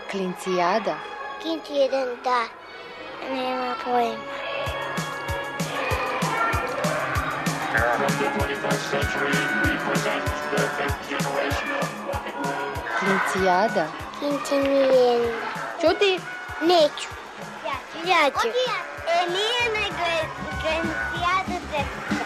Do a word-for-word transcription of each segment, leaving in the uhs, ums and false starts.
Klincijada? Klinci jedan, da. Nema pojma. Klincijada? Klinci nije. Čuti? Neću. Ja ću. Ja ću. E, nije nego je Klincijada dvesta.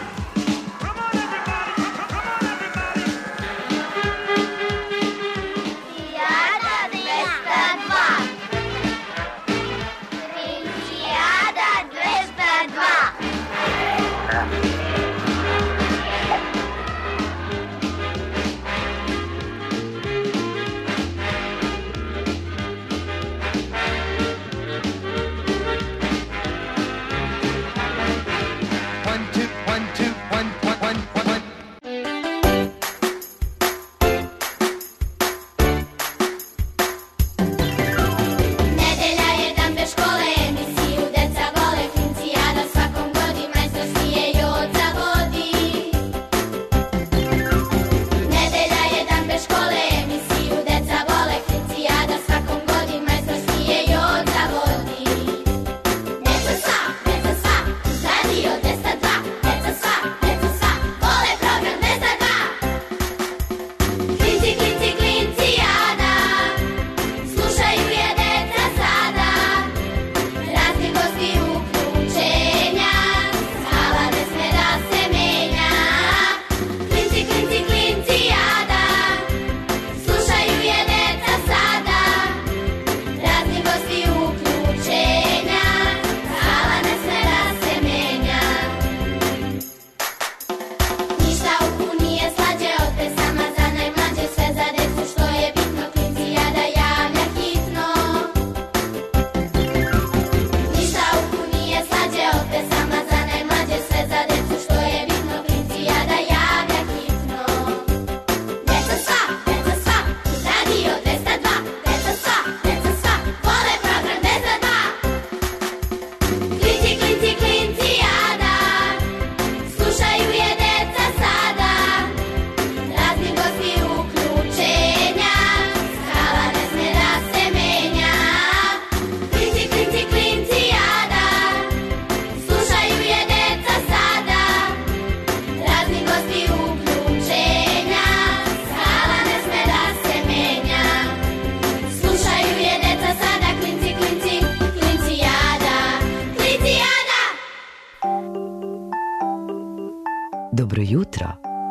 Dobro jutro.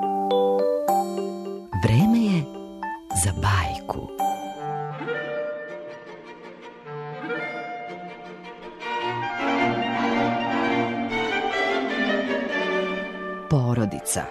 Vreme je za bajku. Porodica.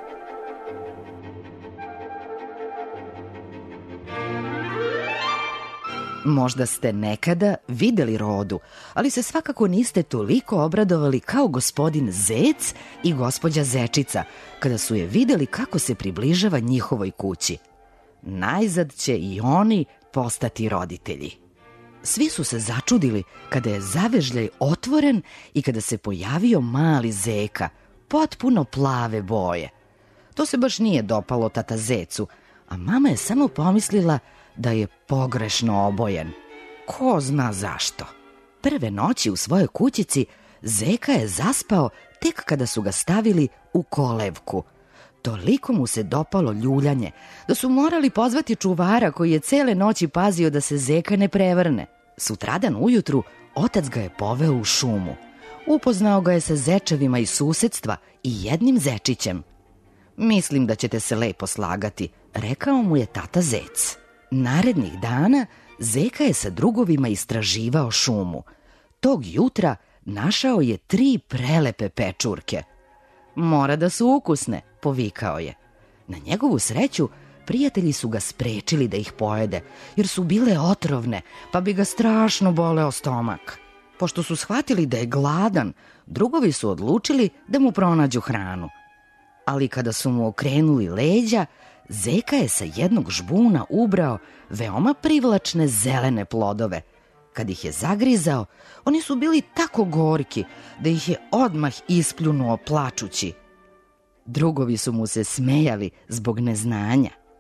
Možda ste nekada videli rodu, ali se svakako niste toliko obradovali kao gospodin Zec i gospođa Zečica, kada su je videli kako se približava njihovoj kući. Najzad će i oni postati roditelji. Svi su se začudili kada je zavežljaj otvoren i kada se pojavio mali Zeka, potpuno plave boje. To se baš nije dopalo tata Zecu, a mama je samo pomislila da je pogrešno obojen. Ko zna zašto. Prve noći u svojoj kućici Zeka je zaspao tek kada su ga stavili u kolevku. Toliko mu se dopalo ljuljanje da su morali pozvati čuvara koji je cele noći pazio da se Zeka ne prevrne. Sutradan ujutru otac ga je poveo u šumu. Upoznao ga je sa zečevima iz susedstva i jednim zečićem. Mislim da ćete se lepo slagati, rekao mu je tata Zec. Narednih dana Zeka je sa drugovima istraživao šumu. Tog jutra našao je tri prelepe pečurke. Mora da su ukusne, povikao je. Na njegovu sreću, prijatelji su ga sprečili da ih pojede, jer su bile otrovne, pa bi ga strašno boleo stomak. Pošto su shvatili da je gladan, drugovi su odlučili da mu pronađu hranu. Ali kada su mu okrenuli leđa, Zeka je sa jednog žbuna ubrao veoma privlačne zelene plodove. Kad ih je zagrizao, oni su bili tako gorki da ih je odmah ispljunuo plačući. Drugovi su mu se smejali zbog neznanja.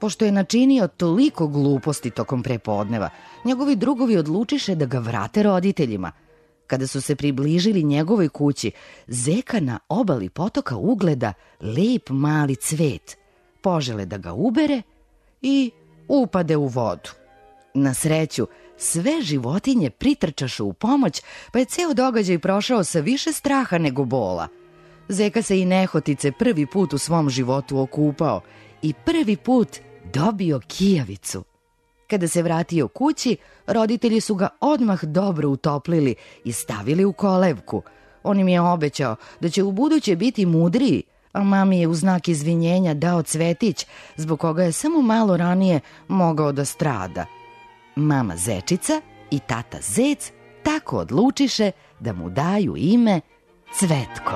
Pošto je načinio toliko gluposti tokom prepodneva, njegovi drugovi odlučiše da ga vrate roditeljima. Kada su se približili njegovoj kući, Zeka na obali potoka ugleda lep mali cvet, požele da ga ubere i upade u vodu. Na sreću, sve životinje pritrčaše u pomoć, pa je ceo događaj prošao sa više straha nego bola. Zeka se i nehotice prvi put u svom životu okupao i prvi put dobio kijavicu. Kada se vratio kući, roditelji su ga odmah dobro utoplili i stavili u kolevku. On im je obećao da će u buduće biti mudriji, a mami je u znak izvinjenja dao cvetić, zbog koga je samo malo ranije mogao da strada. Mama Zečica i tata Zec tako odlučiše da mu daju ime Cvetko.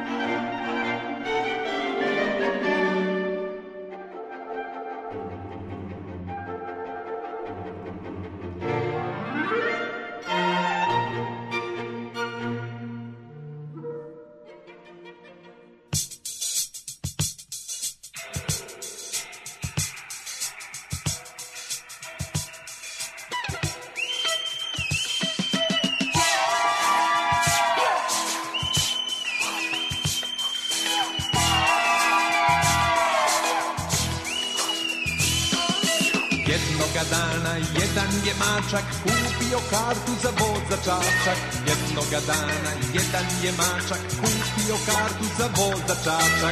Jednoga dana jedan je mačak kupio kartu za voz za Čačak. Jednoga dana jedan je mačak kupio kartu za voz za Čačak.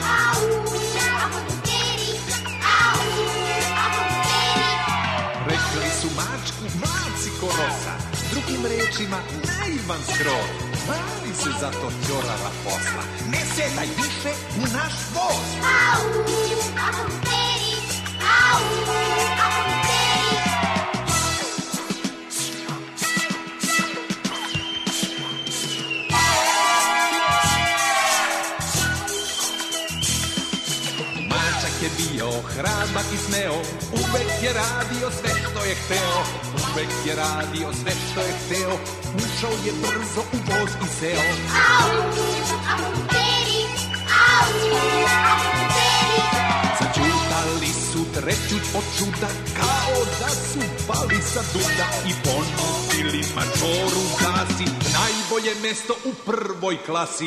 Rekli su mačku, mlaci ko rosa, drugim rečima naivan skroz. Mali se zato ćorava posla, ne sedaj više u naš voz. Je bio hrabak i smeo, uvek je radio sve što je hteo, uvek je radio sve što je hteo, ušao je brzo u voz i seo. Začutali su treću od čuda, kao da su pali sa duda i ponudili mačoru gasi najbolje mesto u prvoj klasi.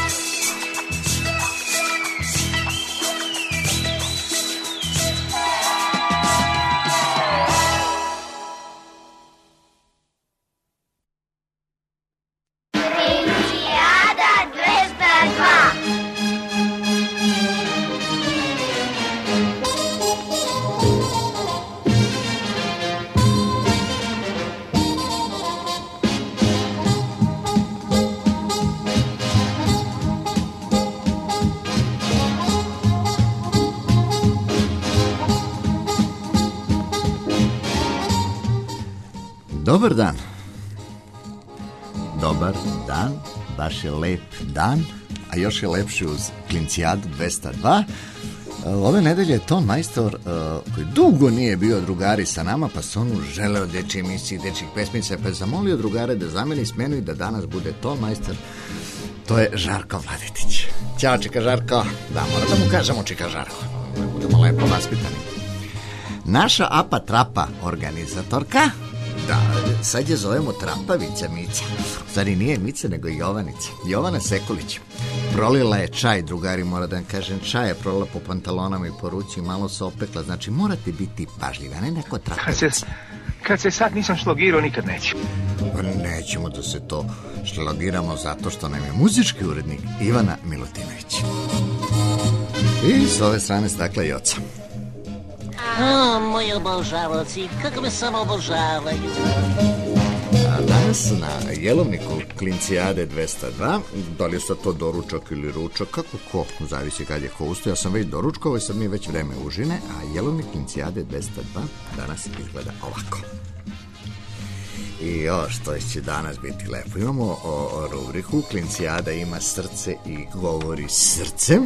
Dobar dan. Dobar dan, baš je lep dan, a još je lepši uz Klincijadu dvesta dva. Ove nedelje je ton majstor uh, koji dugo nije bio drugari sa nama, pa se on želeo dečje emisije, dečjih pesmica, pa je zamolio drugare da zameni smenu i da danas bude ton majstor. To je Žarko Vladetić. Ćao, čika Žarko. Da, mora da mu kažemo čika Žarko, da budemo lepo vaspitani. Naša Apa Trapa organizatorka, da, sad je zovemo Trapavica Mica. Stvari nije Mica, nego Jovannica. Jovana Sekulić. Prolila je čaj, drugari, mora da vam kažem, čaj je prolila po pantalonama i po ruci, malo se opekla, znači morate biti pažljivi, a ne neko Trapavica. Kad se, kad se sad nisam šlogirao, nikad neću. Pa nećemo da se to šlogiramo zato što nam je muzički urednik Ivana Milutinović. I s ove strane stakla Joca. A, moji obožavaoci, kako me samo obožavaju. A danas na jelovniku Klincijade dvesta dva, da li je sad to doručak ili ručak, kako ko, zavisi kad je ko usto, ja sam već doručkovao i sad mi je već vreme užine, a jelovnik Klincijade dvesta dva danas izgleda ovako. I još, što će danas biti lepo. Imamo o, o rubriku Klincijada ima srce i govori srcem.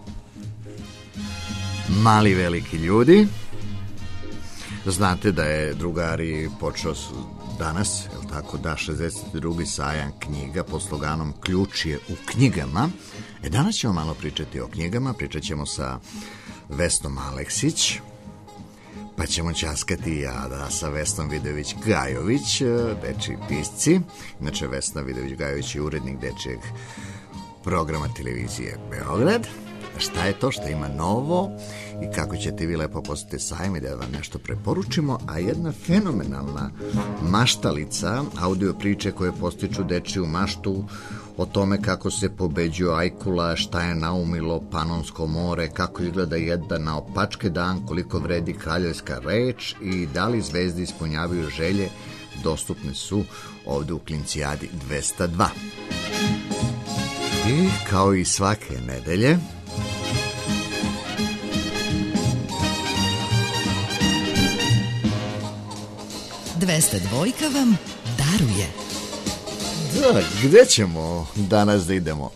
Mali veliki ljudi. Znate da je, drugari, počeo danas, je tako, da, šezdeset drugi sajam knjiga pod sloganom Ključ je u knjigama. E, danas ćemo malo pričati o knjigama, pričat ćemo sa Vesnom Aleksić. pa ćemo ćaskati i ja da sa Vesnom Vidojević-Gajović, dečiji pisci. Inače, Vesna Vidojević-Gajović je urednik dečijeg programa televizije Beograd. Šta je to što ima novo i kako ćete vi lepo posjetiti sajam i da vam nešto preporučimo, a jedna fenomenalna maštalica, audio priče koje postiču dečiju maštu o tome kako se pobeđuje ajkula, šta je naumilo Panonsko more, kako izgleda jedan naopačke dan, koliko vredi kraljevska reč i da li zvezde ispunjavaju želje, dostupne su ovde u Klincijadi dvesta dva. I kao i svake nedelje, dvesta dva vam daruje. Da, gde ćemo danas da idemo?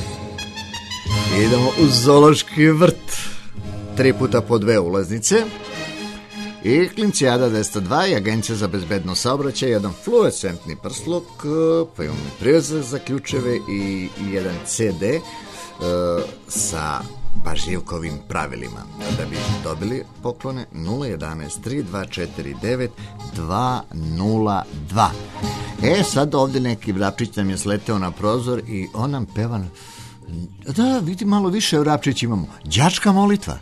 Idemo u zoološki vrt. Tri puta po dve ulaznice. I Klincijada dvesta dva i Agencija za bezbedno saobraćaj, jedan fluorescentni prsluk, pa imamo privezak za ključeve i jedan ce de uh, sa Pažljivkovim pravilima. Da bi dobili poklone nula jedanaest tri dva četiri devet dva nula dva. E, sad ovdje neki vrapčić nam je sleteo na prozor i on nam peva. Da, vidi, malo više vrapčić imamo. Đačka molitva.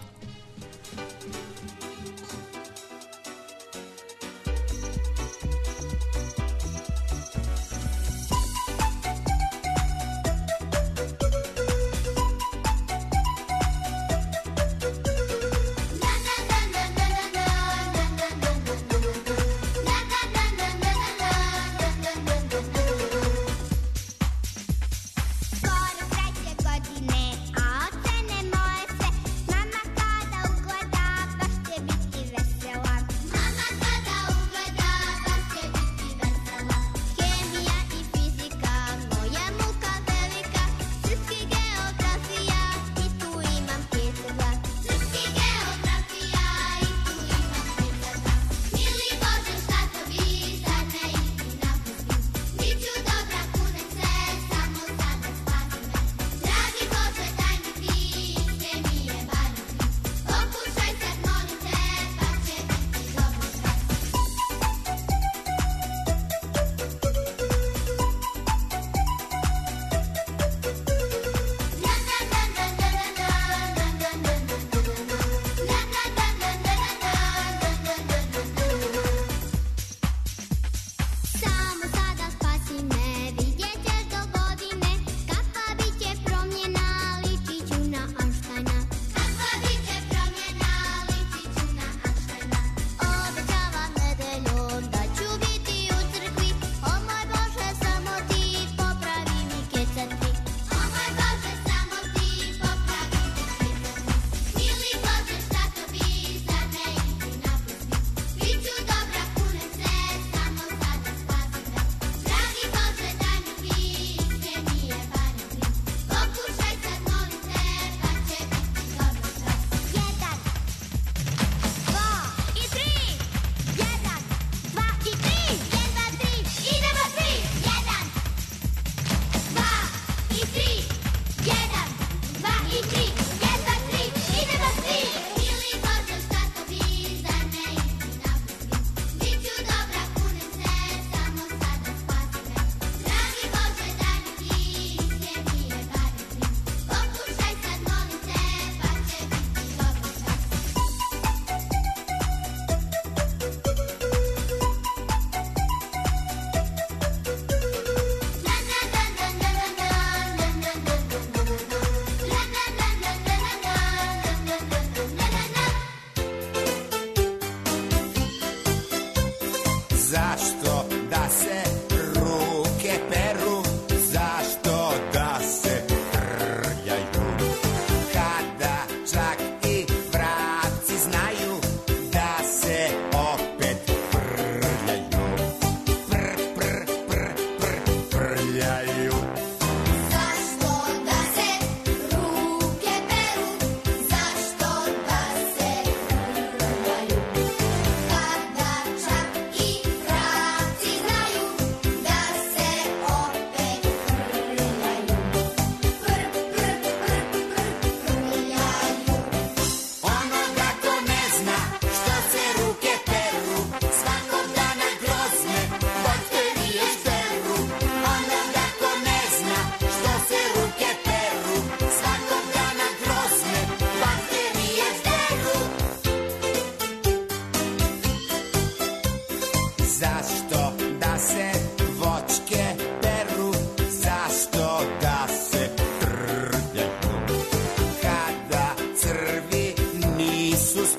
Skoro treće godine, a ocene moje sve, mama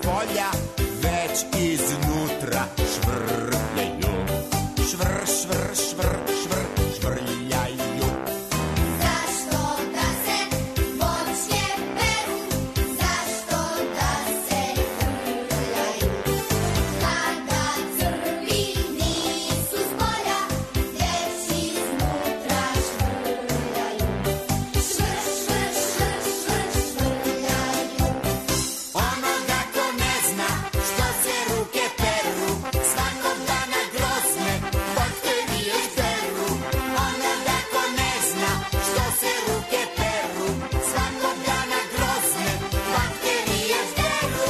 spolja, već iznutra švrljaju. Švr, švr, švr, švr, švrljaju. Zašto da se voćke peru, zašto da se trljaju? Kada crvi nisu spolja, već iznutra švrljaju. Švr, švr, švr, švr, švrljaju. Onoga ko ne zna što se ruke peru, svakog dana grozne bakterije žderu. Onoga ko ne zna što se ruke peru, svakog dana grozne bakterije žderu.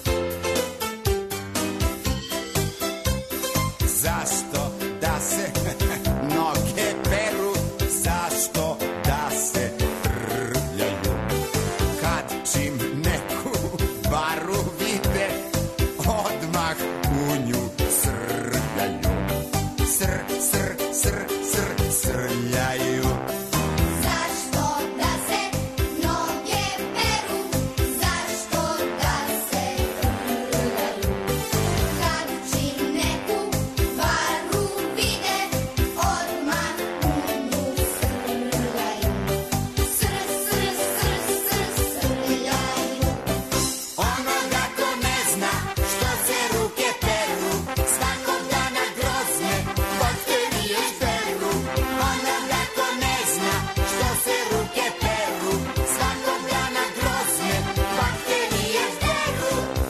Zašto da se noge peru, zašto da se trljaju? Kad čim neku baru vide, odmah u nju srljaju. Sr, sr, sr, sr, srljaju. Zašto da se noge peru, zašto da se trljaju? Kad čim neku varu vide, odmah u nju srljaju. Sr, sr, sr, sr, srljaju. Onoga ko ne zna što se ruke peru, svakog dana grozne bakterije žderu. Onoga ko ne zna što se ruke peru, svakog dana grozne bakterije žderu.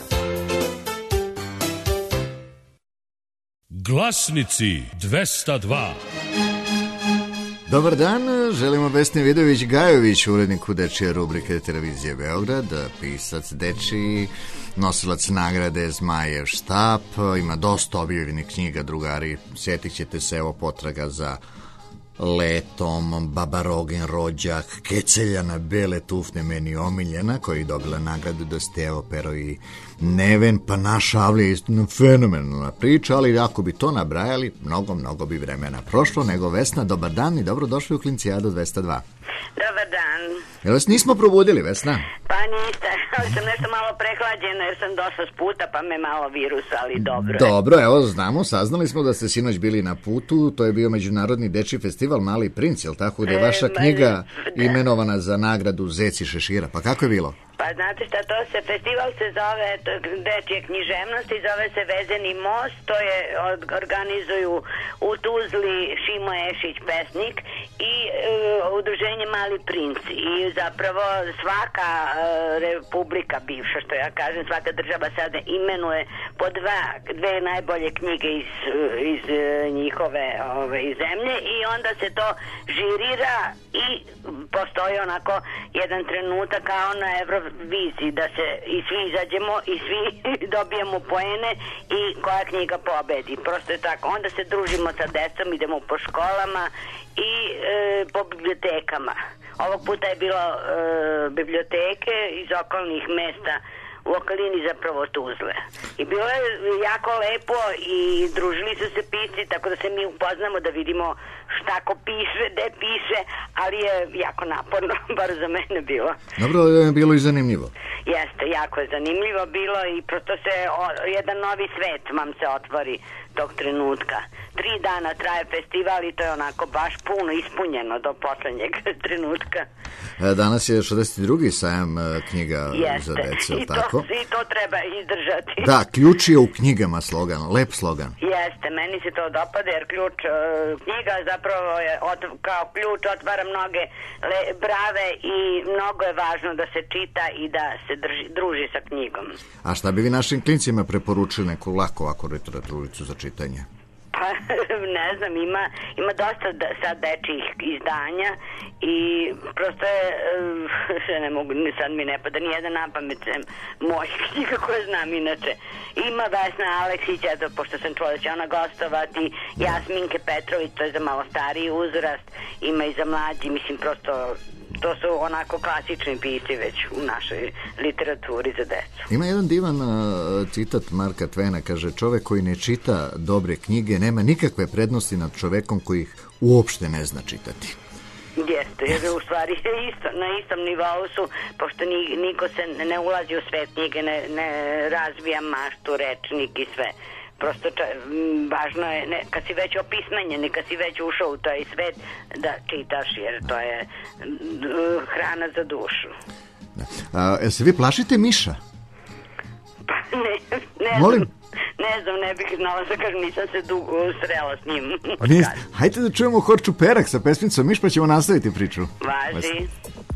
Glasnici dvesta dva. Dobar dan, želimo Vesni Vidović-Gajović, uredniku dečije rubrike Televizije Beograd, pisac dečiji, nosilac nagrade Zmajev štap, ima dosta objavljenih knjiga, drugari, sjetit ćete se, evo potraga za Letom, Baba Rogin rođak, Keceljana bele tufne meni omiljena, koja je dobila nagradu da ste evo pero i Neven, pa naša Avlija je istino fenomenalna priča, ali ako bi to nabrajali, mnogo, mnogo bi vremena prošlo, nego Vesna, dobar dan i dobrodošli u Klincijadu dvesta dva. Dobar dan. Jel vas nismo probudili, Vesna? Pa niste, ali sam nešto malo prehlađena jer sam došla s puta pa me malo virus, ali dobro je. Dobro, evo znamo, saznali smo da ste sinoć bili na putu, to je bio Međunarodni dečiji festival Mali princ, jel tako, gde je vaša knjiga imenovana za nagradu Zec i šešira, pa kako je bilo? Pa znate šta, to se, festival se zove dečje književnosti, zove se Vezeni most, to je, organizuju u Tuzli Šimo Ešić, pesnik, i e, udruženje Mali princ. I zapravo svaka e, republika bivša, što ja kažem, svaka država sada imenuje po dva, dve najbolje knjige iz, iz e, njihove ove, iz zemlje, i onda se to žirira i postoji onako jedan trenutak kao na Euroviziji, da se i svi izađemo i svi dobijemo poene i koja knjiga pobedi. Prosto je tako. Onda se družimo sa decom, idemo po školama i e, po bibliotekama. Ovog puta je bilo e, biblioteke iz okolnih mesta u okolini zapravo Tuzle. I bilo je jako lepo i družili su se pisci, tako da se mi upoznamo, da vidimo šta ko piše, gde piše, ali je jako naporno, bar za mene bilo. Dobro, je bilo i zanimljivo. Jeste, jako je zanimljivo bilo i prosto se o, jedan novi svet vam se otvori tog trenutka. Tri dana traje festival i to je onako baš puno ispunjeno do poslednjeg trenutka. Danas je šezdeset drugi sajam knjiga Jeste. za decu, I to, tako? I to treba izdržati. Da, ključ je u knjigama slogan, lep slogan. Jeste, meni se to dopada jer ključ, knjiga zapravo je od, kao ključ otvara mnoge le, brave i mnogo je važno da se čita i da se drži, druži sa knjigom. A šta bi vi našim klincima preporučili, neku lako ovako literaturicu za čitanje? Pa, ne znam, ima, ima dosta da, sad dečjih izdanja i prosto je, uh, ne mogu, sad mi ne pada nijedan na pamet mojih knjiga koje znam inače. Ima Vesna Aleksić, eto, pošto sam čula da će ona gostovati, Jasminke Petrović, to je za malo stariji uzrast, ima i za mlađi, mislim, prosto to su onako klasični pisci već u našoj literaturi za decu. Ima jedan divan uh, citat Marka Tvena, kaže, čovek koji ne čita dobre knjige nema nikakve prednosti nad čovekom koji ih uopšte ne zna čitati. Jeste, jer u stvari isto, na istom nivou su, pošto ni, niko se ne ulazi u svet knjige, ne, ne razvija maštu, rečnik i sve. Prosto ča, važno je, ne, kad si već opismenjen i kad si već ušao u taj svet, da čitaš, jer to je uh, hrana za dušu. A, jel se vi plašite miša? Pa ne, ne Molim? znam. Ne znam, ne bih znala da kažem, nisam se dugo srela s njim. Pa niste. Hajde da čujemo Horču Perak sa pesmicom Miš, pa ćemo nastaviti priču. Važi.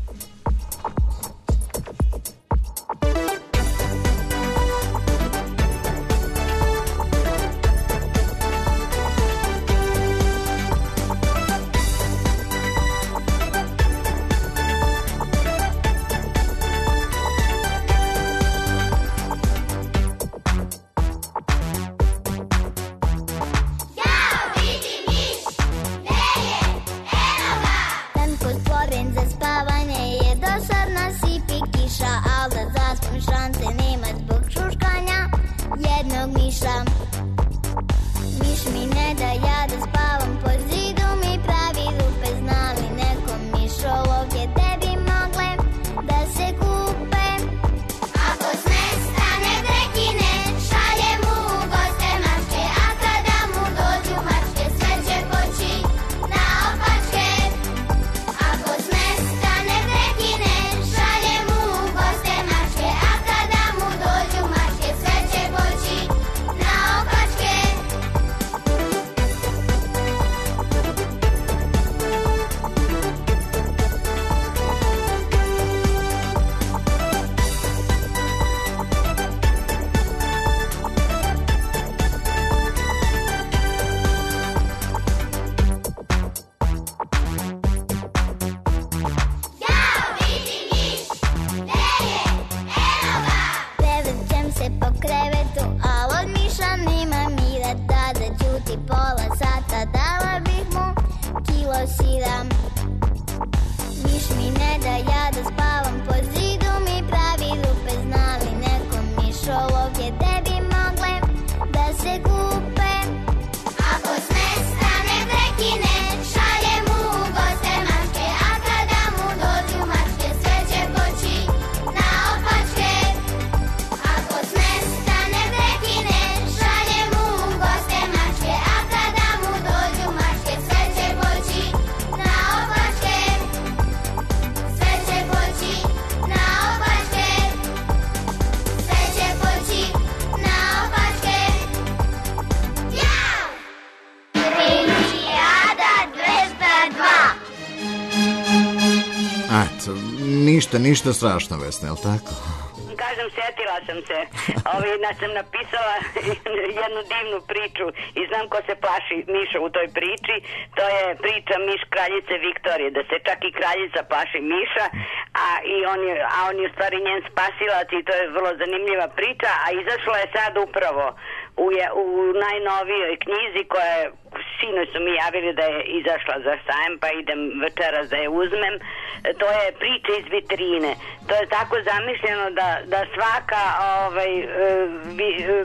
Ništa, ništa strašno, Vesna, je li tako? Kažem, setila sam se. Ovi, na, sam napisala jednu divnu priču i znam ko se plaši miša u toj priči. To je priča Miš kraljice Viktorije, da se čak i kraljica plaši miša, a, i on je, a on je u stvari njen spasilac i to je vrlo zanimljiva priča, a izašla je sad upravo u, je, u najnovijoj knjizi koja je, sinoć su mi javili da je izašla za sajam, pa idem večeras da je uzmem. To je priča iz vitrine. To je tako zamišljeno da, da svaka ovaj, vi,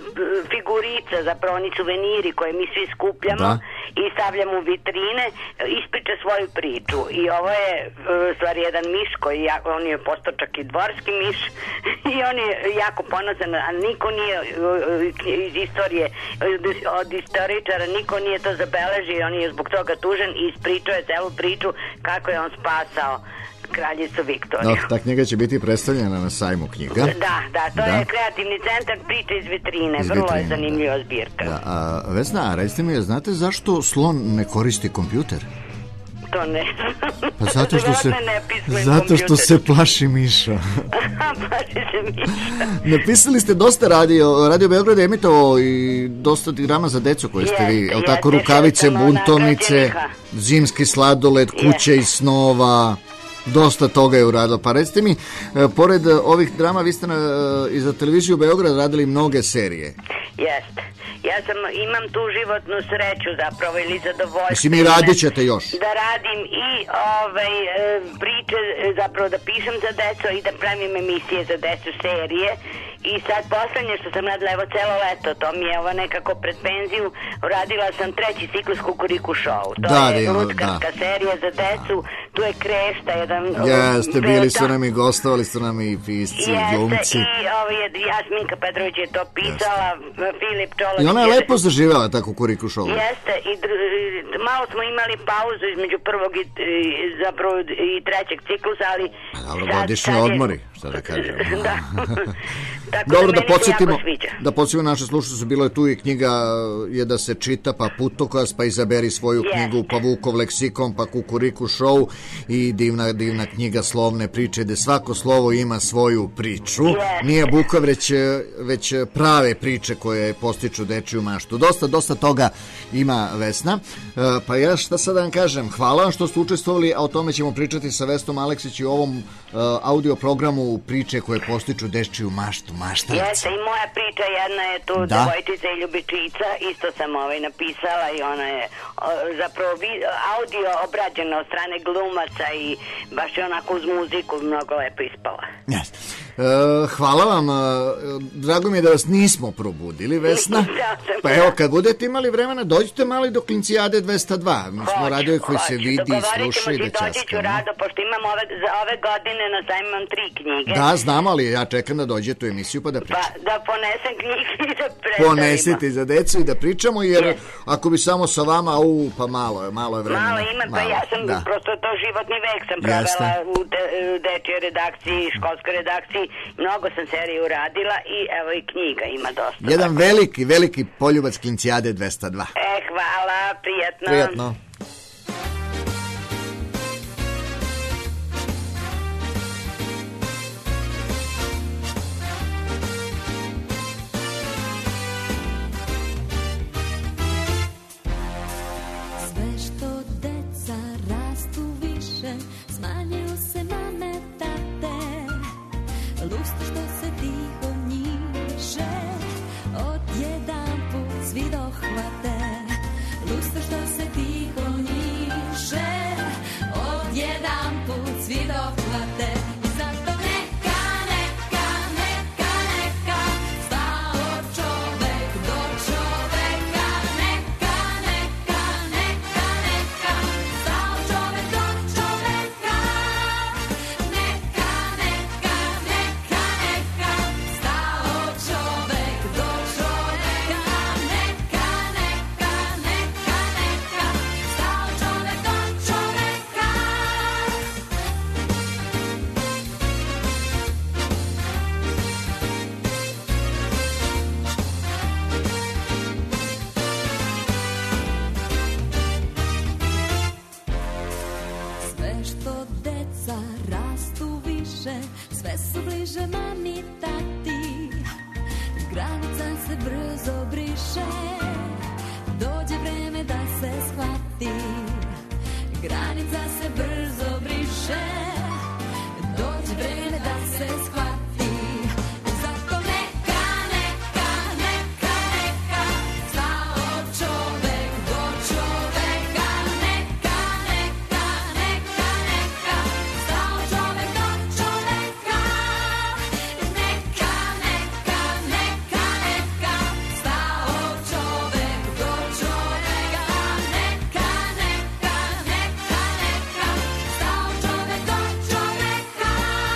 figurica, zapravo oni suveniri koje mi svi skupljamo, da, i stavljamo u vitrine, ispriča svoju priču. I ovo je stvar jedan miš koji, on je postao čak i dvorski miš i on je jako ponosan, a niko nije iz istorije, od istoričara niko nije to zabeležio, on je zbog toga tužen i ispričao je celu priču kako je on spasao kraljicu Viktoriju. No, ta knjiga će biti predstavljena na sajmu knjiga. Da, da, to da. je kreativni centar priče iz vitrine. Iz Vrlo vitrine, je zanimljiva zbirka. Da, a Vesna, recite mi, znate zašto slon ne koristi kompjuter? To ne znam. Pa zato što se, zato što se plaši miša. Plaši se miša. Napisali ste dosta radio, Radio Beograd je emitovao i dosta drama za decu koje ste vi, jel tako, Rukavice, Buntovnice, Zimski sladoled, Kuća iz snova, dosta toga je uradilo. Pa recite mi, pored ovih drama, vi ste na, i za televiziju Beograd radili mnoge serije. Jeste. Ja sam, imam tu životnu sreću zapravo ili zadovoljstvo. Mislim, i radit ćete još. Da radim i ovaj, priče, zapravo da pišem za decu i da pravim emisije za decu, serije. I sad poslednje što sam radila, evo celo leto, to mi je ovo nekako pred penziju, radila sam treći ciklus Kukuriku show. To Da, je da, lutkarska da. serija za decu, tu je Krešta, jedan... Jeste, bili su velika- nam i gostovali su nam i pisci, i glumci. Jeste, i ovo je Jasminka Petrović je to pisala, Filip Čolović... I ona je lepo zaživela ta Kukuriku show. Jeste, i dr- malo smo imali pauzu između prvog i, i zapravo i trećeg ciklusa, ali... Dobro, sad- godišnji sad je- odmori, šta da kažem. Da. Tako Dobro, da meni se podsjetimo, jako sviđa. da podsjetimo naše slušalce, bilo je tu i knjiga je da se čita, pa Putokaz, pa izaberi svoju Jeste. knjigu, pa Vukov leksikon, pa Kukuriku show i divna, divna knjiga Slovne priče, gde svako slovo ima svoju priču. Jeste. Nije buka, već, već prave priče koje postiču dečiju maštu. Dosta, dosta toga ima Vesna. E, Pa ja šta sad da vam kažem, hvala vam što ste učestvovali, a o tome ćemo pričati sa Vesnom Aleksić i u ovom e, audio programu priče koje postiču dečiju maštu, maštarac. Jeste, i moja priča jedna je tu, Da. Devojčica i ljubičica, isto sam ovaj napisala i ona je o, zapravo vi- audio obrađena od strane glumaca i baš je onako uz muziku mnogo lepo ispala. Yes. E, hvala vam, e, drago mi je da vas nismo probudili, Vesna. Ja sam- Pa evo, kad budete imali vremena, dođite malo i do Klincijade dvesta dva. Mi smo Hoću, radio koji se hoću. vidi i Dogovorit sluša ćemo i da se, doći ću časkamo. rado, pošto imam ove, za ove godine na sajmu imam tri knjige. Da, znam, ali ja čekam da dođete u emisiju pa da pričamo. Pa da ponesem knjige i da predstavimo. Ponesite za decu i da pričamo, jer ako bi samo sa vama, u, pa malo je, malo je vremena. Malo ima, pa Malo, ja sam, da. prosto to životni vek sam Jeste. provela u, de, u dečjoj redakciji, školskoj redakciji, mnogo sam seriju uradila i evo i knjiga ima dosta. Jedan veliki, veliki poljubac Klincijade dvesta dva. E, hvala, prijatno. Prijatno. Sve što deca rastu više, smanjuju se mame, tate. Lusto što se tiho njiše, odjedanput svi dohvate. Lusto što se tiho njiše, odjedanput svi dohvate. I zato neka, neka, neka, neka, stao čovek do čoveka. Neka, neka, neka, neka, stao čovek do čoveka. Neka, neka, neka, neka, stao čovek do čoveka. Neka, neka, neka, neka, stao čovek do čoveka. Sve što deca rastu više, sve su bliže mami, tati. Granica se brzo briše, dođe vreme da se shvati. Granica se brzo briše, dođe vreme da se shvati. Zato neka, neka, neka, neka, stao čovek do čoveka. Neka, neka, neka, neka, stao čovek do čoveka. Neka, neka, neka, neka, stao čovek do čoveka. Neka, neka, neka, neka, stao čovek do čoveka.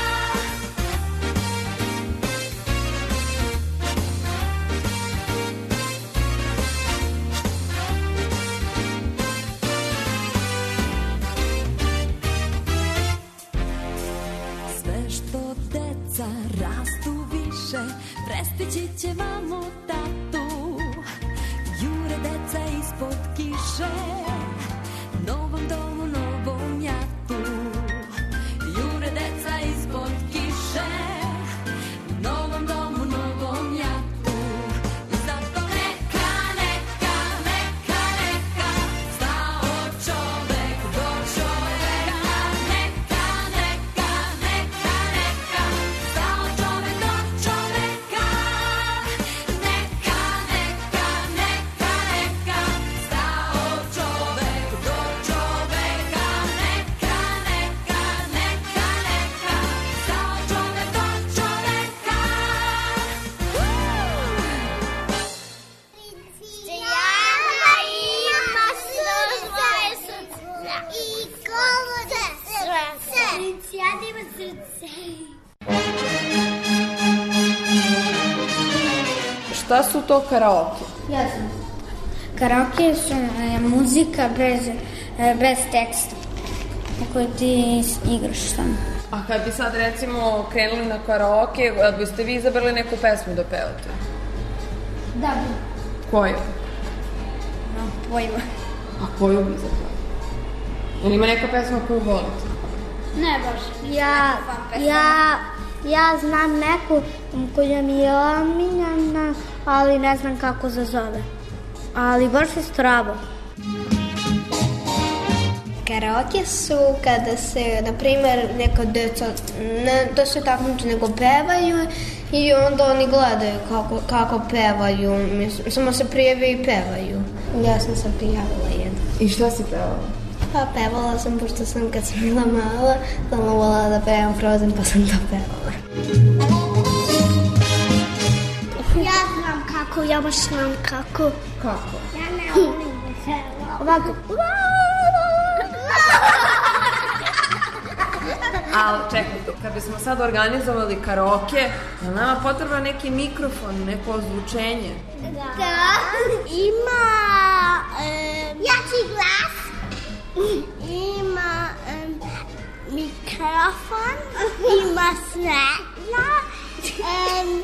Sve što deca rastu više, prestići će mamu, tatu. Jure deca ispod kiše, novom domu, novom jatu. Jure deca ispod kiše, novom domu, novom jatu. I zato neka, neka, neka, neka, stao čovek do čoveka. Neka, neka, neka, neka, stao čovek do čoveka. Neka, neka, neka, neka, stao čovek šta su to karaoke? Ja znam. Karaoke su e, muzika bez, e, bez teksta u kojoj ti igraš sam. A kad bi sad recimo krenuli na karaoke, da biste vi izabrali neku pesmu da pevate? Da bi. Koju? No, pojma. A koju bi izabrali? Ili ima neka pesma koju volite? Ne baš. Ja, ja, ja znam neku koja mi je omiljena, ali ne znam kako se zove. Ali baš je strava. Karaoke su kada se, na primjer, neka deca ne da se takmiče nego pevaju i onda oni gledaju kako, kako pevaju, mislim, samo se prijave i pevaju. Ja sam se prijavila jedno. I šta si pevala? Pa pevala sam, pošto sam kad sam bila mala, sam volala da pevam Frozen, pa sam to pevala. Ja znam kako, ja baš znam kako. Kako? Ja ne volim da pevam. Ovako. Ali čekajte, kad bismo sad organizovali karaoke, je nama potreban neki mikrofon, neko ozvučenje. Da, ima um, jači glas, ima um, mikrofon, ima svetla um,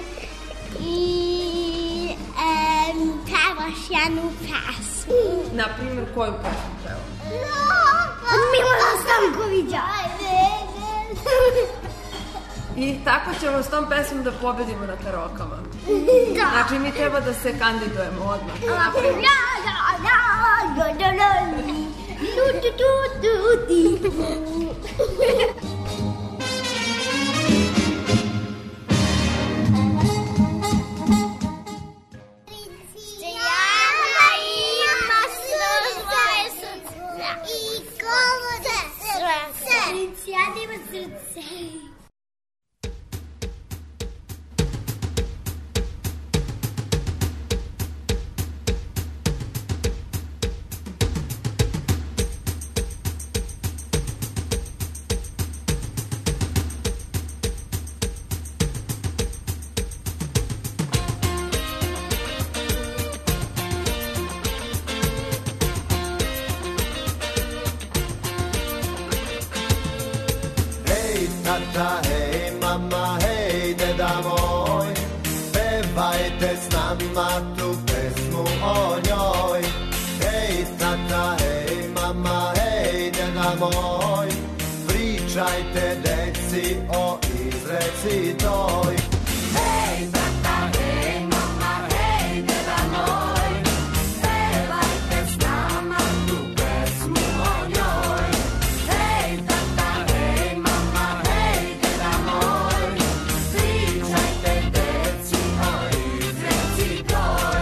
i um, pevaš jednu pesmu. Naprimjer, koju pesmu pevam? Od Milana Stankovića. I tako ćemo s tom pesmom da pobedimo na karaokama. Da. Znači mi treba da se kandidujemo odmah. Cijana ima srce. Tata, hej, mama, hej, deda moj, pevajte s nama tu pesmu o njoj. Hej, tata, hej, mama, hej, deda moj, pričajte deci o izreci toj. Hej, tata, hej, mama, hej, deda moj, pevajte s nama tu pesmu o njoj. Hej, tata, hej, mama, hej, deda moj, pričajte deci o izreci toj.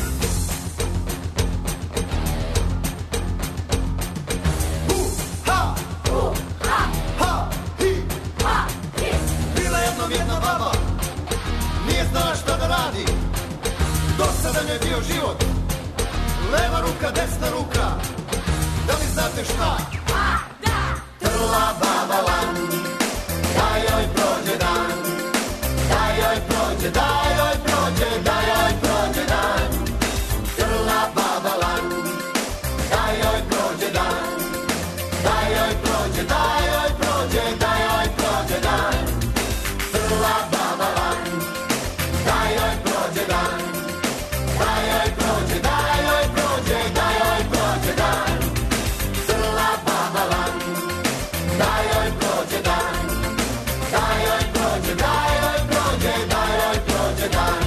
Ha, hu, ha, ha, hi, ha, hi. Bila jednom jedna baba, nije znala šta da radi. Dosadan je bio život, leva ruka, desna ruka. Da li znate šta? A, da! Trla baba lan, da joj prođe dan, da joj prođe, da joj prođe, da joj prođe dan. Trla baba lan, da joj prođe dan, da joj prođe, da joj prođe, da joj prođe dan. Trla baba lan, da joj prođe dan, da joj prođe, da joj prođe, da joj prođe dan. Trla baba lan, da joj prođe dan, da joj prođe, da joj prođe, da joj prođe dan.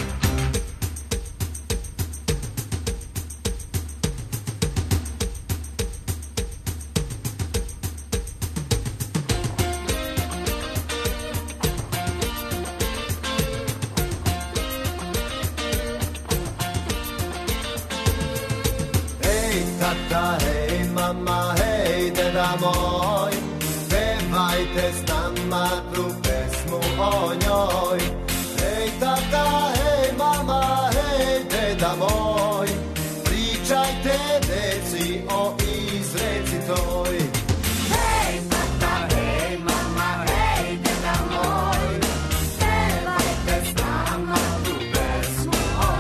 Hej tata, hej mama, hej deda moj, pevajte s nama tu pesmu o njoj. Hej tata, hej mama, hej deda moj, pričajte deci o izreci toj. Hej tata, hej mama, hej deda moj, pevajte s nama tu pesmu o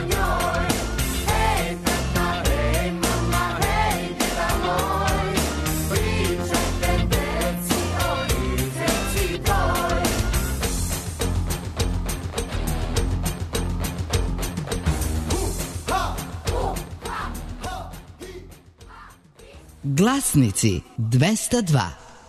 Glasnici dvesta dva.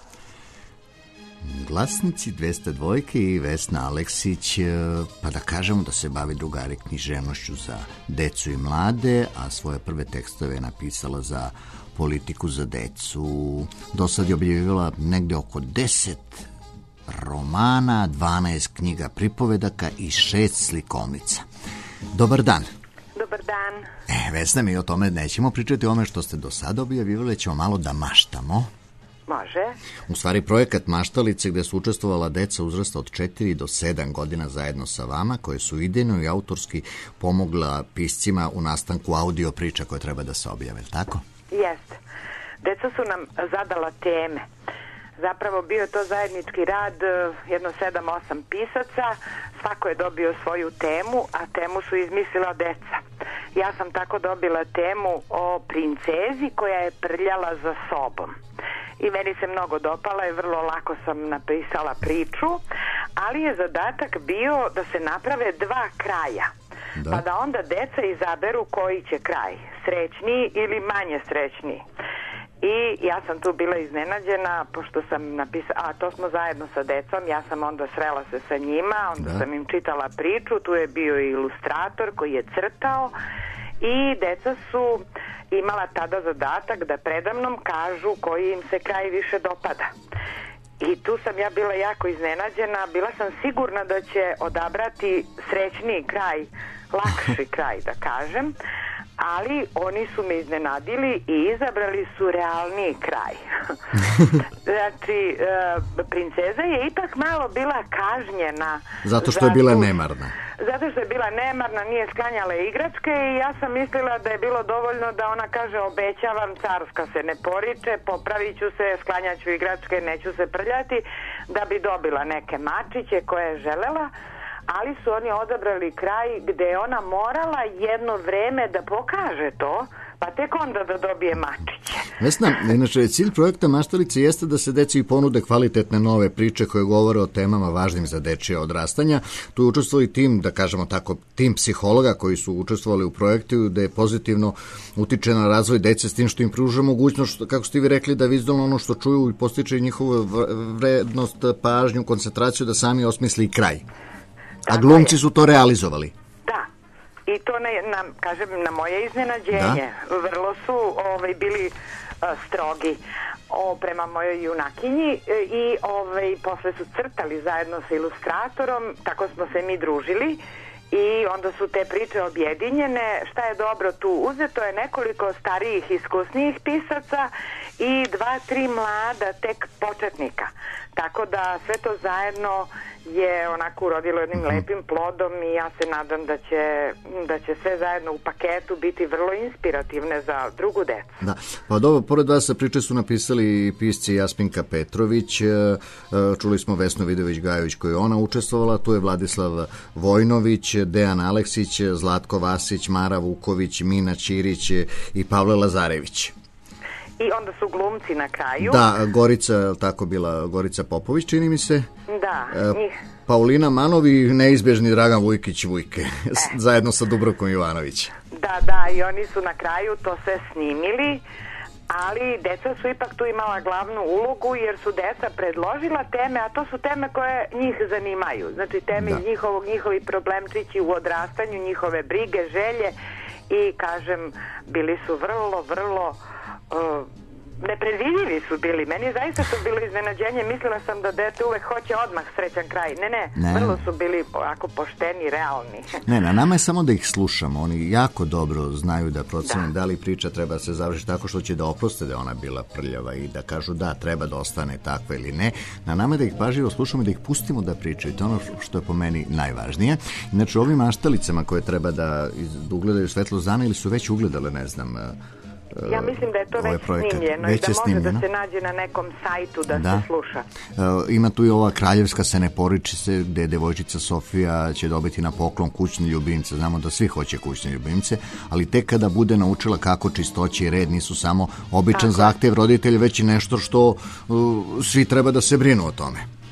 Glasnici dvesta dva i Vesna Aleksić, pa da kažemo da se bavi drugari književnošću za decu i mlade, a svoje prve tekstove je napisala za Politiku za decu. Do sad je objavila negde oko deset romana, dvanaest knjiga pripovedaka i šest slikovnica. Dobar dan. Dobar dan. E, Vesna, mi o tome nećemo pričati, o ome što ste do sada objavivali, ćemo malo da maštamo. Može. U stvari, projekat Maštalice, gde su učestvovala deca uzrasta od četiri do sedam godina zajedno sa vama, koje su idejno i autorski pomogla piscima u nastanku audio priča koje treba da se objave, tako? Jeste. Deca su nam zadala teme. Zapravo bio to zajednički rad, jedno sedam, osam pisaca, svako je dobio svoju temu, a temu su izmislila deca. Ja sam tako dobila temu o princezi koja je prljala za sobom. I meni se mnogo dopala i vrlo lako sam napisala priču, ali je zadatak bio da se naprave dva kraja. Da. Pa da onda deca izaberu koji će kraj, srećniji ili manje srećniji. I ja sam tu bila iznenađena, pošto sam napisala, a to smo zajedno sa decom, ja sam onda srela se sa njima, onda da. sam im čitala priču, tu je bio i ilustrator koji je crtao i deca su imala tada zadatak da predamnom kažu koji im se kraj više dopada. I tu sam ja bila jako iznenađena, bila sam sigurna da će odabrati srećniji kraj, lakši kraj da kažem, ali oni su me iznenadili i izabrali su realniji kraj. Znači, princeza je ipak malo bila kažnjena. Zato što je bila nemarna. Zato što je bila nemarna, nije sklanjala igračke i ja sam mislila da je bilo dovoljno da ona kaže obećavam, carska se ne poriče, popravit ću se, sklanjaću igračke, neću se prljati, da bi dobila neke mačiće koje je želela. Ali su oni odabrali kraj gde je ona morala jedno vreme da pokaže to, pa tek onda da dobije mačiće. Vesna, inače cilj projekta Maštalice jeste da se deci ponude kvalitetne nove priče koje govore o temama važnim za dečije odrastanja. Tu je učestvovao i tim, da kažemo tako, tim psihologa koji su učestvovali u projektu, gde je pozitivno utiče na razvoj dece s tim što im pruža mogućnost, kako ste vi rekli, da vizualno ono što čuju i postiče njihovu vrednost, pažnju, koncentraciju, da sami osmisli i kraj. A glumci su to realizovali. Da. I to, na, na, kažem, na moje iznenađenje. Da. Vrlo su ovaj, bili uh, strogi o, prema mojoj junakinji i ovaj, posle su crtali zajedno sa ilustratorom, tako smo se mi družili i onda su te priče objedinjene. Šta je dobro tu? Uzeto je nekoliko starijih, iskusnijih pisaca i dva, tri mlada, tek početnika. Tako da sve to zajedno je onako urodilo jednim lepim plodom i ja se nadam da će, da će sve zajedno u paketu biti vrlo inspirativne za drugu decu. Da, pa dobro, pored vas priče su napisali pisci Jasminka Petrović, čuli smo Vesnu Vidović-Gajović koju je ona učestvovala, tu je Vladislav Vojnović, Dejan Aleksić, Zlatko Vasić, Mara Vuković, Mina Ćirić i Pavle Lazarević. I onda su glumci na kraju. Da, Gorica, tako bila Gorica Popović, čini mi se. Da, njih. Paulina Manovi i neizbežni Dragan Vujkić Vujke, e. zajedno sa Dubrovkom Ivanović. Da, da, i oni su na kraju to sve snimili, ali deca su ipak tu imala glavnu ulogu jer su deca predložila teme, a to su teme koje njih zanimaju. Znači teme iz njihovog, njihovi problemčići u odrastanju, njihove brige, želje i kažem, bili su vrlo, vrlo Uh, nepredvidljivi su bili. Meni zaista su bilo iznenađenje. Mislila sam da dete uvek hoće odmah srećan kraj. Ne, ne, ne. Vrlo su bili ovako pošteni, realni. Ne, na nama je samo da ih slušamo. Oni jako dobro znaju da procene da. da li priča treba se završiti tako što će da oproste da je ona bila prljava i da kažu da, treba da ostane takva ili ne. Na nama je da ih pažljivo slušamo i da ih pustimo da pričaju. To je ono što je po meni najvažnije. Inače, ovim maštalicama koje treba da, da ugledaju svetlost dana ili su već ugledale, ne znam, ja mislim da je to već snimljeno i da može snimljeno. Da se nađe na nekom sajtu da, da. se sluša. E, ima tu i ova Kraljevska se ne poriči se, gde devojčica Sofija će dobiti na poklon kućne ljubimce. Znamo da svi hoće kućne ljubimce, ali tek kada bude naučila kako čistoće i red nisu samo običan Tako. zahtev roditelja, već i nešto što uh, svi treba da se brinu o tome.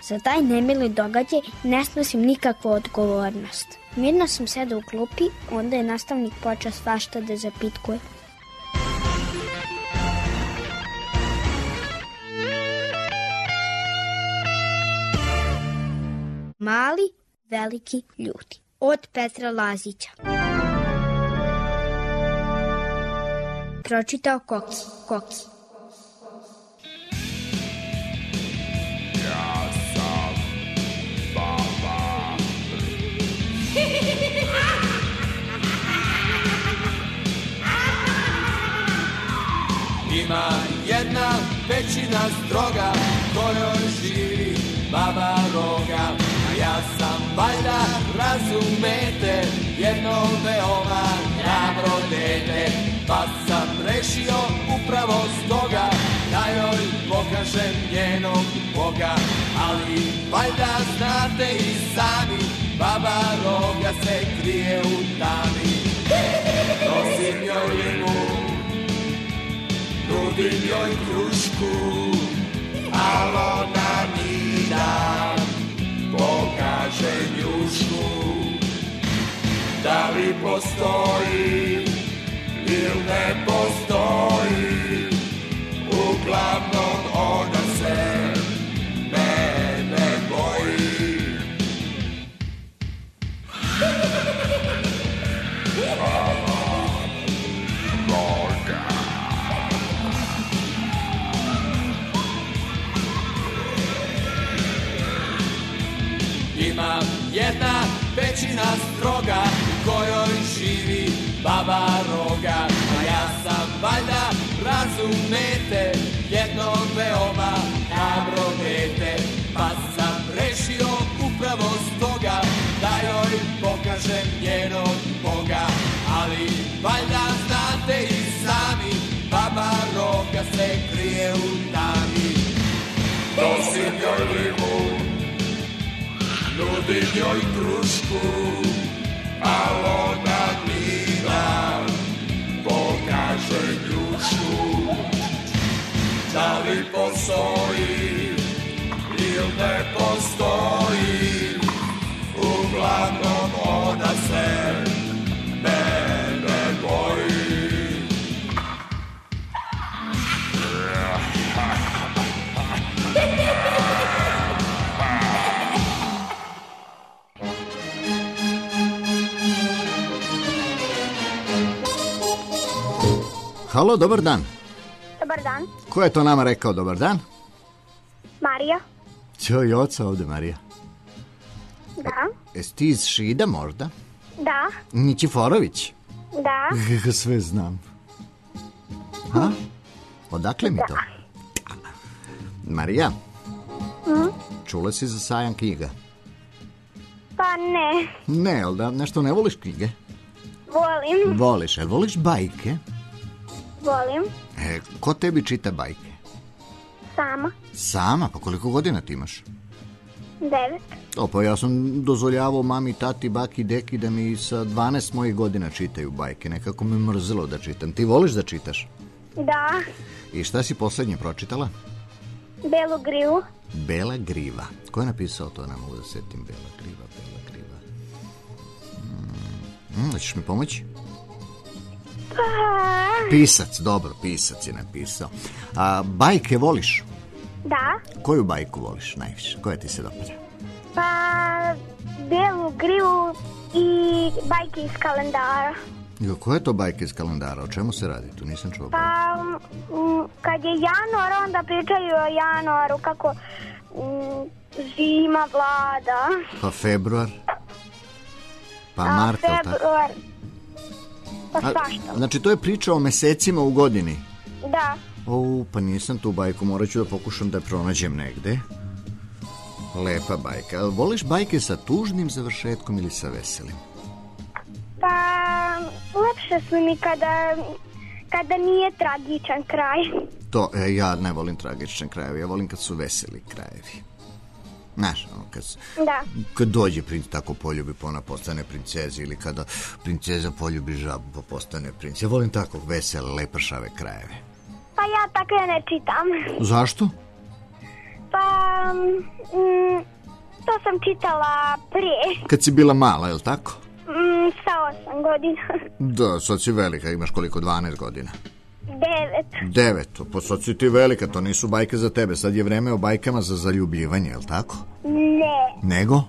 Za taj nemili događaj ne snosim nikakvu odgovornost. Mirno sam sedao u klupi, onda je nastavnik počeo svašta da zapitkuje. Mali, veliki ljudi. Od Petra Lazića. Pročitao Koki. Koki. Ja sam baba. Ima jedna pećina stroga, kojoj živi baba Roga. A ja sam valjda, razumete, jedno veoma hrabro dete. Pa sam rešio upravo stoga da joj pokažem njenog Boga. Ali valjda znate i sami, baba Roga se krije u tami. Nosim joj limun, nudim joj krušku, al ona mi da pokaže njušku. Da li postoji ili ne postoji, uglavnom ona se mene boji. Roga. Ima jedna pećina stroga u kojoj živi baba Roga. A ja sam valjda, razumete, jedno veoma hrabro dete. Pa sam rešio upravo stoga da joj pokažem njenog Boga. Ali valjda znate i sami, baba Roga se krije u tami. Nosim joj limun, nudim joj krušku, al ona mi da pokaže njušku. Da li postoji ili ne postoji, uglavnom ona se mene boji. Halo, dobar dan. Dobar dan. Ko je to nama rekao dobar dan? Marija. Ćo i oca ovde, Marija. Da. Jesi ti iz Šida možda? Da. Nićiforović? Da. Kako sve znam. Ha? Odakle mi to? Da. Marija, Mm? čula si za sajam knjiga? Pa ne. Ne, ali da nešto ne voliš knjige? Volim. Voliš, jel voliš bajke? Volim. E, ko tebi čita bajke? Sama. Sama? Pa koliko godina ti imaš? Devet. O, pa ja sam dozvoljavao mami, tati, baki, deki da mi sa dvanaest mojih godina čitaju bajke. Nekako me mrzelo da čitam. Ti voliš da čitaš? Da. I šta si poslednje pročitala? Belu grivu. Bela griva. Ko je napisao to? Ne mogu da setim. Bela griva, bela griva. Mm, mm, hoćeš mi pomoći? Pa... Pisac, dobro, pisac je napisao. A bajke voliš? Da. Koju bajku voliš najviše? Koja ti se dopada? Pa... Belu grivu i bajke iz kalendara. Jo, koja je to bajka iz kalendara? O čemu se radi? Tu nisam čuo. Pa... M, kad je januar, onda pričaju o januaru, kako m, zima vlada. Pa februar? Pa A, mart, ali tako? februar. Pa A, svašta. znači, to je priča o mesecima u godini? Da. O, pa nisam tu bajku, morat ću da pokušam da je pronađem negde. Lepa bajka. Voliš bajke sa tužnim završetkom ili sa veselim? Pa, lepše su mi kada, kada nije tragičan kraj. To, e, ja ne volim tragične krajeve, ja volim kad su veseli krajevi. Znaš, ono, kad, Da. kad dođe princ tako poljubi, pa ona postane princeza, ili kada princeza poljubi žabu, pa postane princ. Ja volim tako vesele, lepršave krajeve. Pa ja takve ne čitam. Zašto? Pa, mm, to sam čitala prije, Kad si bila mala, je li tako? mm, sa osam godina. Da, sad si velika, imaš koliko, dvanaest godina? Devet. Devet, pa sad si ti velika, to nisu bajke za tebe, sad je vreme o bajkama za zaljubljivanje, je li tako? Ne. Nego?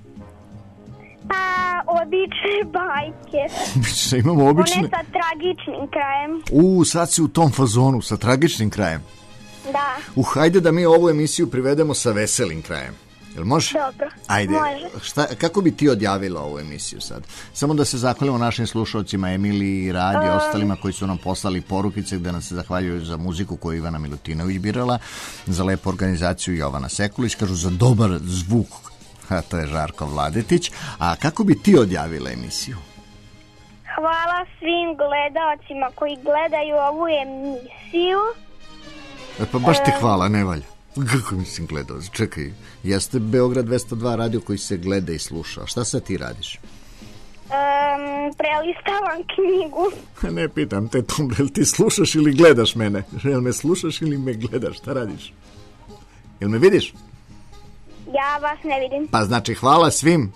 Pa, obične bajke. Imamo obične... One sa tragičnim krajem. U, sad si u tom fazonu, sa tragičnim krajem. Da. Uh, hajde da mi ovu emisiju privedemo sa veselim krajem. Jel može? Dobro, Ajde, može. šta, kako bi ti odjavila ovu emisiju sad? Samo da se zahvalimo našim slušalcima, Emiliji, Radi, Um. ostalima koji su nam poslali porukice gde nam se zahvaljuju za muziku koju je Ivana Milutinović birala, za lepu organizaciju Jovana Sekulić, kažu za dobar zvuk, a to je Žarko Vladetić. A kako bi ti odjavila emisiju? Hvala svim gledaocima koji gledaju ovu emisiju. E pa baš ti Um. hvala, ne valja. Kako mislim gledao? Čekaj, jeste Beograd dvesta dva radio koji se gleda i sluša. A šta sad ti radiš? Um, prelistavam knjigu. Ne pitam te, Tom, jel ti slušaš ili gledaš mene? Jel me slušaš ili me gledaš? Šta radiš? Jel me vidiš? Ja vas ne vidim. Pa znači hvala svim.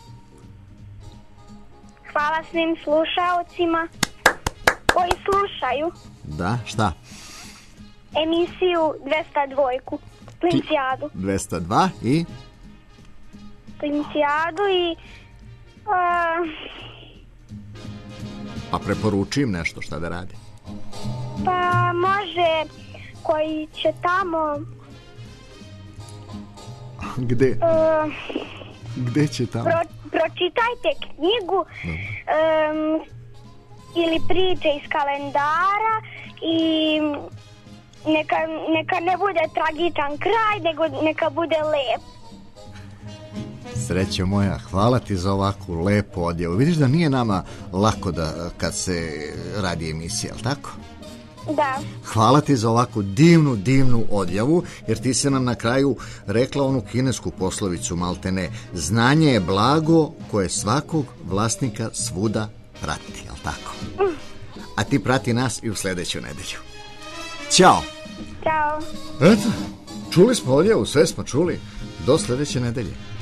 Hvala svim slušaocima koji slušaju Da, šta? emisiju dvesta dva. Klincijadu. dvesta dva i... Klincijadu i... Uh, Pa preporuči im nešto šta da radi. pa može koji će tamo... Gde? Uh, Gde će tamo? pro, pročitajte knjigu um, ili priče iz kalendara i neka, neka ne bude tragičan kraj, nego neka bude lep. Srećo moja, hvala ti za ovakvu lepu odjavu. Vidiš da nije nama lako da kad se radi emisija, jel tako? Da. Hvala ti za ovakvu divnu, divnu odjavu, jer ti se nam na kraju rekla onu kinesku poslovicu, maltene, znanje je blago koje svakog vlasnika svuda prati, jel tako? A ti prati nas i u sledeću nedelju. Ćao! Ćao. Eto, čuli smo odjavu, sve smo čuli. Do sledeće nedelje.